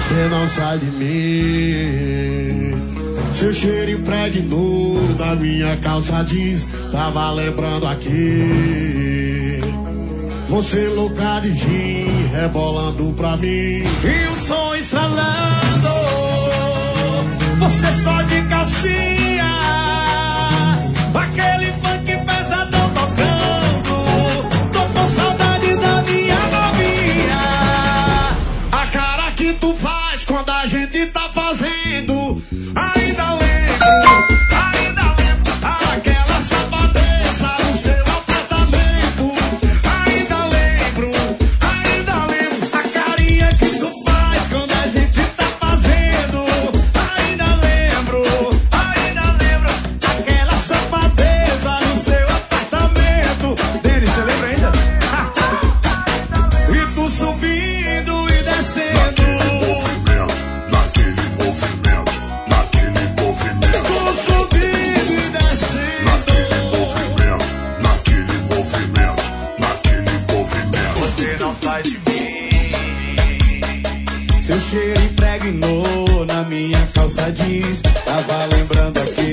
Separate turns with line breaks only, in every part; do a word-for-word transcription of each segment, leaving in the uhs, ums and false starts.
Você não sai de mim. Seu cheiro impregnou na minha calça jeans. Tava lembrando aqui. Você louca de gin, rebolando pra mim.
E o som estralando. Você só de calcinha. Aquele funk pesadão tocando. Tô com saudade da minha novinha.
A cara que tu faz quando a gente tá fazendo. Ainda lembro, ainda lembro. Aquela safadeza no seu apartamento. Ainda lembro, ainda lembro.
A carinha que tu faz quando a gente tá fazendo. Ainda lembro, ainda lembro. Aquela safadeza no seu apartamento. Denis, você lembra ainda? E tu subindo e descendo.
Naquele movimento, naquele movimento,
Tô subindo e descendo.
naquele movimento, naquele movimento, naquele movimento.
Você não sai de mim. Seu cheiro impregnou na minha calça jeans. Tava lembrando aqui.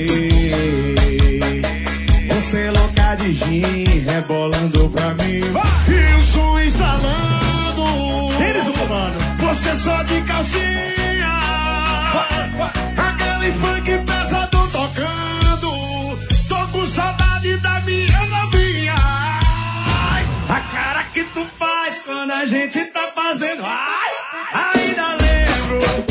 Você louca de gin, rebolando pra mim.
E o som instalando.
Eles o comando.
Você só de calcinha. Aquele funk pesado tocando. Tô com saudade da minha novinha. Ai,
A cara que tu faz quando a gente tá fazendo. Ai, ainda lembro,